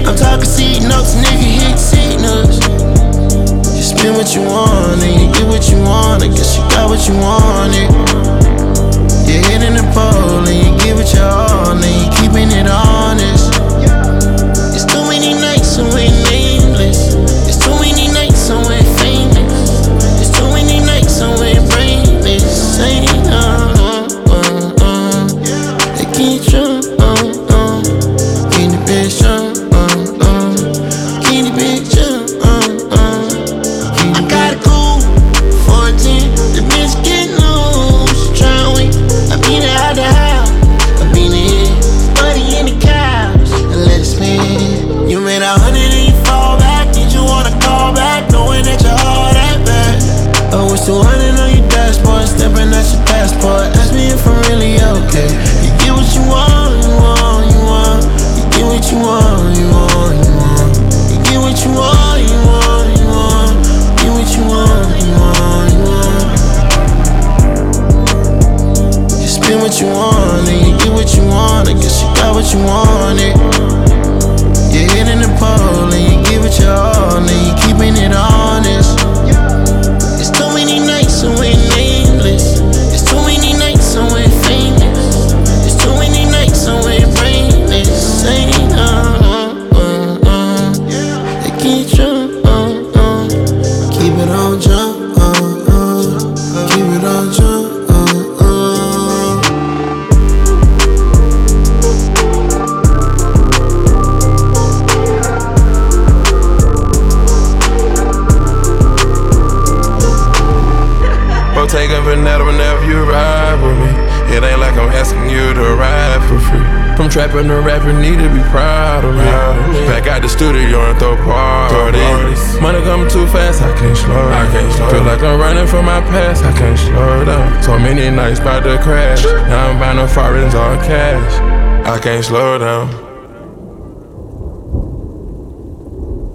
I'm talking seat notes, nigga, hit signals. You spend what you want and you get what you want. I guess you got what you wanted. You're hitting the pole and you give it your all and you keeping it honest. It's too many nights so we're nameless. It's too many nights so we're famous. It's too many nights so we're brainless. Say they keep you, keep the bitch keep the bitch I got a cool 14, the bitch get loose, try win. I been out the house, I been in, money in the couch, and let it spin. You made 100 and you fall back, did you wanna call back, knowing that your heart that bad? Oh, it's 200 on your dashboard, stepping at your passport, ask me if I'm really okay. You get what you want, you want, you want. You get what you want, you want, you want. You get what you want, you want, you want. Get what you want, you want, you want. You spend what you want and you get what you want. I guess you got what you wanted. You're hitting the pole and you give it your all and you keeping it honest. It's too many nights so we're nameless. It's too many nights so we're famous. It's too many nights so we're brainless. Say they keep you, keep it on jump, keep it on jump. Taking Vanetta whenever you ride with me. It ain't like I'm asking you to ride for free. From trapping to rapping, need to be proud of me. Back out the studio and throw parties. Money coming too fast, I can't slow down. Feel like I'm running from my past, I can't slow down. So many nights about to crash. Now I'm buying no foreigns all cash. I can't slow down.